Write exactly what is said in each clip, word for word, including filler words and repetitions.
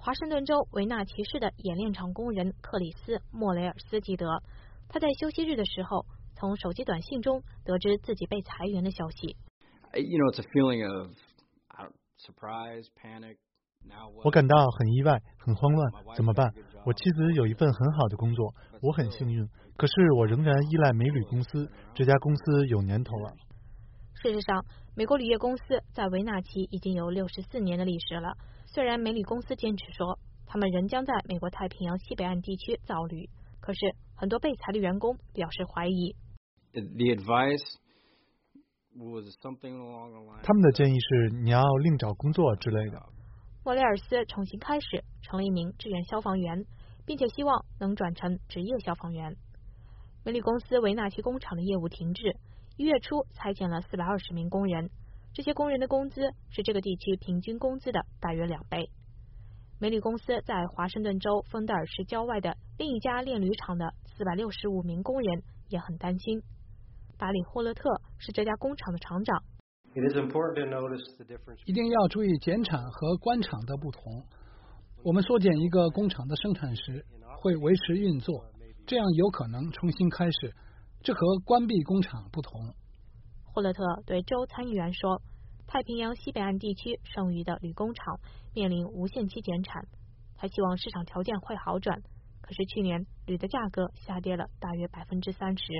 华盛顿州维纳奇市的冶炼厂工人克里斯·莫雷尔斯记得，他在休息日的时候从手机短信中得知自己被裁员的消息。 You know, it's a feeling of surprise, panic. 我感到很意外，很慌乱，怎么办？我妻子有一份很好的工作，我很幸运，可是我仍然依赖煤铝公司，这家公司有年头了。 事实上，美国铝业公司在维纳奇已经有六十四年的历史了。虽然煤铝公司坚持说他们仍将在美国太平洋西北岸地区造铝，可是很多被裁的员工表示怀疑。 The advice was something along the line. 他们的建议是你要另找工作之类的。 莫雷尔斯重新开始，成了一名志愿消防员，并且希望能转成职业消防员。煤铝公司维纳奇工厂的业务停滞，一月初裁减了四百二十名工人，这些工人的工资是这个地区平均工资的大约两倍。煤铝公司在华盛顿州芬德尔市郊外的另一家炼铝厂的四百六十五名工人也很担心。达里·霍勒特是这家工厂的厂长。 一定要注意减产和关厂的不同。我们缩减一个工厂的生产时，会维持运作，这样有可能重新开始，这和关闭工厂不同。 霍勒特对州参议员说，太平洋西北岸地区剩余的铝工厂面临无限期减产，他希望市场条件会好转，可是去年铝的价格下跌了大约百分之三十。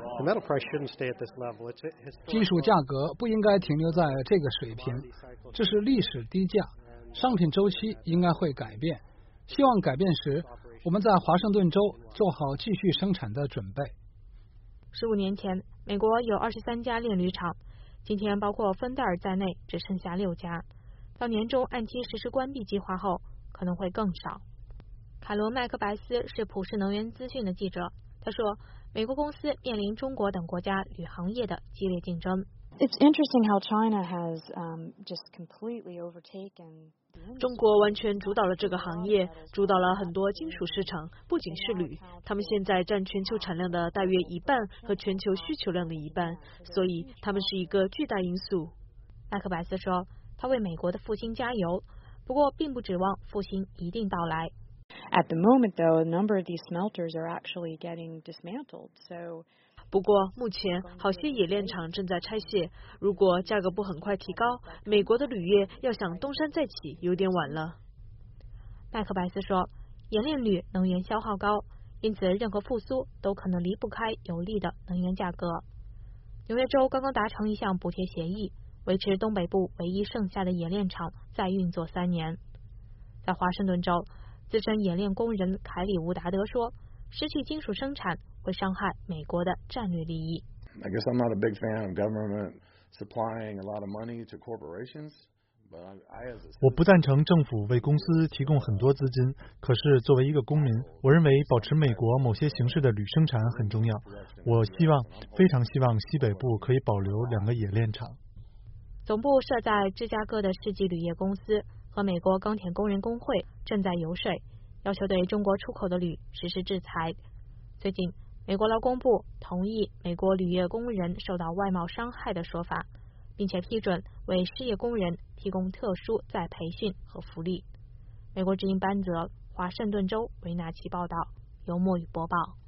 金属价格不应该停留在这个水平，这是历史低价，商品周期应该会改变。希望改变时，我们在华盛顿州做好继续生产的准备。 十五年前，美国有二十三家炼铝厂，今天包括芬德尔在内只剩下六家。到年中按期实施关闭计划后，可能会更少。凯罗·麦克白斯是普世能源资讯的记者，他说，美国公司面临中国等国家铝行业的激烈竞争。 It's interesting how China has um, just completely overtaken. 中国完全主导了这个行业，主导了很多金属市场，不仅是铝，他们现在占全球产量的大约一半和全球需求量的一半，所以他们是一个巨大因素。 麦克白斯说，他为美国的复兴加油，不过并不指望复兴一定到来。 At the moment, though, a number of these smelters are actually getting dismantled. So, 不过目前好些冶炼厂正在拆卸，如果价格不很快提高，美国的铝业要想东山再起有点晚了。 麦克白斯说，冶炼铝能源消耗高，因此任何复苏都可能离不开有利的能源价格。纽约州刚刚达成一项补贴协议，维持东北部唯一剩下的冶炼厂再运作三年。在华盛顿州，资深冶炼工人凯里·吴达德说，失去金属生产会伤害美国的战略利益。 I guess I'm not a big fan of government supplying a lot of money to corporations. 我不赞成政府为公司提供很多资金，可是作为一个公民，我认为保持美国某些形式的铝生产很重要。我希望，非常希望西北部可以保留两个冶炼厂。 总部设在芝加哥的世纪铝业公司和美国钢铁工人工会正在游说，要求对中国出口的铝实施制裁。最近，美国劳工部同意美国铝业工人受到外贸伤害的说法，并且批准为失业工人提供特殊再培训和福利。美国之音班泽，华盛顿州维纳奇报道，由墨雨播报。